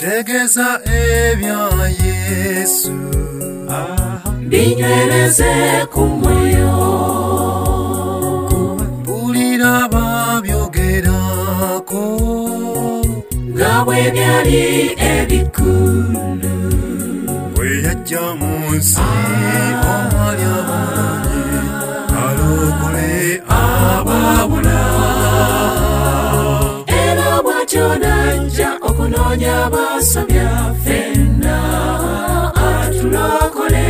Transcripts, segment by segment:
Tegeza ebya Yesu binywereze ku mwoyo mpulira babyogerako nga bwe byali ebikulu bwe yajja mu nsi omwali abamanyi alokole ababula era bw'atyo n'ajja okunoonya abasobya ffenna atulokole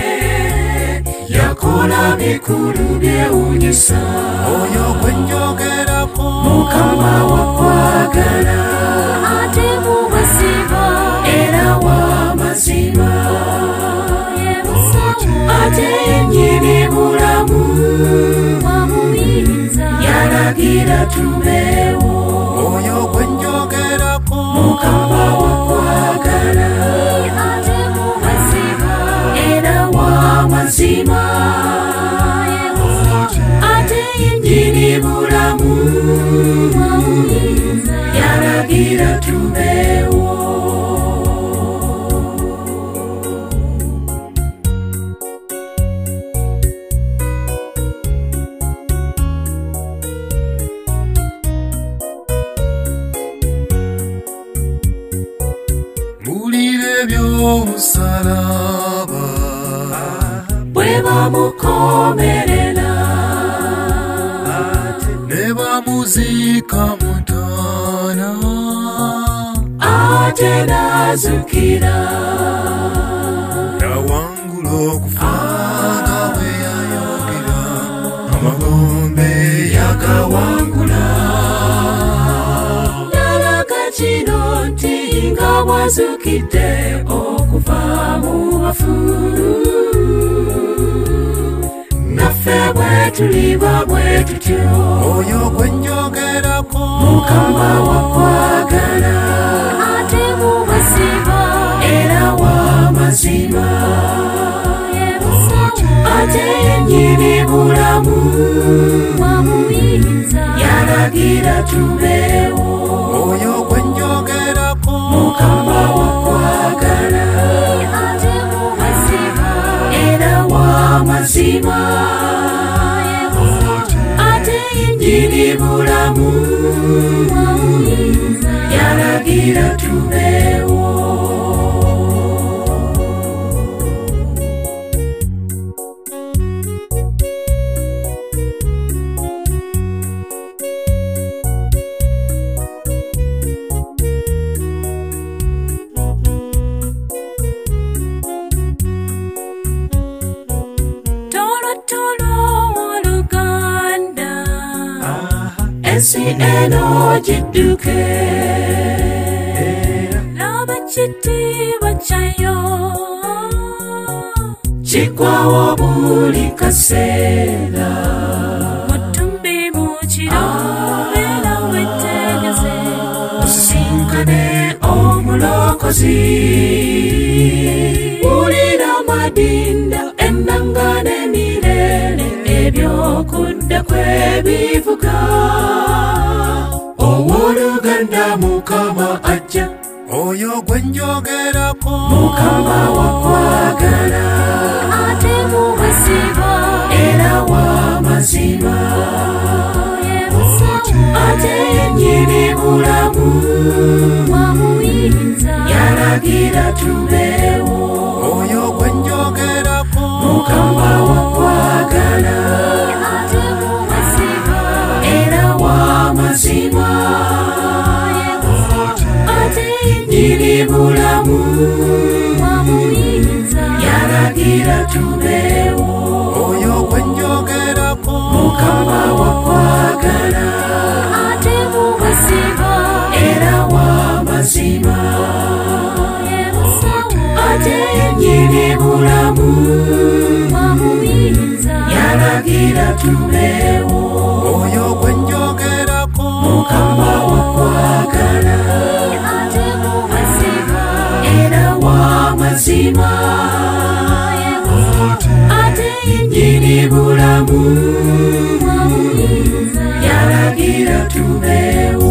yakola bikulu byewuunyisa oyo gwe njogerako Mukama wakwagala ate muwasiba era w'amazima ate yennyini bulamu yalagira tubeewo oyo gwe njogerako Mukama wakwagala ate muwasiba era w'amazima ate yennyini bulamu yalagira tubeewo mpulira eby'omusalaba bwe bamukomerera ne bamuziika mu ntaana ate n'azukira yawangula okufa nga bwe yayogera amagombe yagawangula nalaga kino nti nga bw'azukidde okuva mu bafu naffe bwe tuliba bwe tutyo oyo gwe njogerako Mukama wakwagala ate muwasiba era w'amazima ate yennyini bulamu yalagira tubeewo oyo gwe njogerako Mukama wakwagala ate muwasiba era w'amazima ate yennyini bulamu yalagira tubeewo ensi eno gidduke laba kitiibwa kyayo kiggwawo buli kaseera mutumbi mu kiro beera wetegeze osisinkane omulokozi wulira madinda ennanga n'emirere ebyokudda kwebivuga ow'oluganda Mukama ajja oyo gwe njogerako Mukama wakwagala ate muwasiba era w'amazima ate yennyini bulamu yalagira tubeewo oyo gwe njogerako Mukama wakwagala ate muwasiba era w'amazima ate yennyini bulamu yalagira tubeewo oyo gwe njogerako Mukama wakwagala ate muwasiba era w'amazima ate yennyini bulamu yalagira tubeewo oyo gwe njogerako Mukama wakwagala ate muwasiba era w'amazima ate yennyini bulamu yalagira tubeewo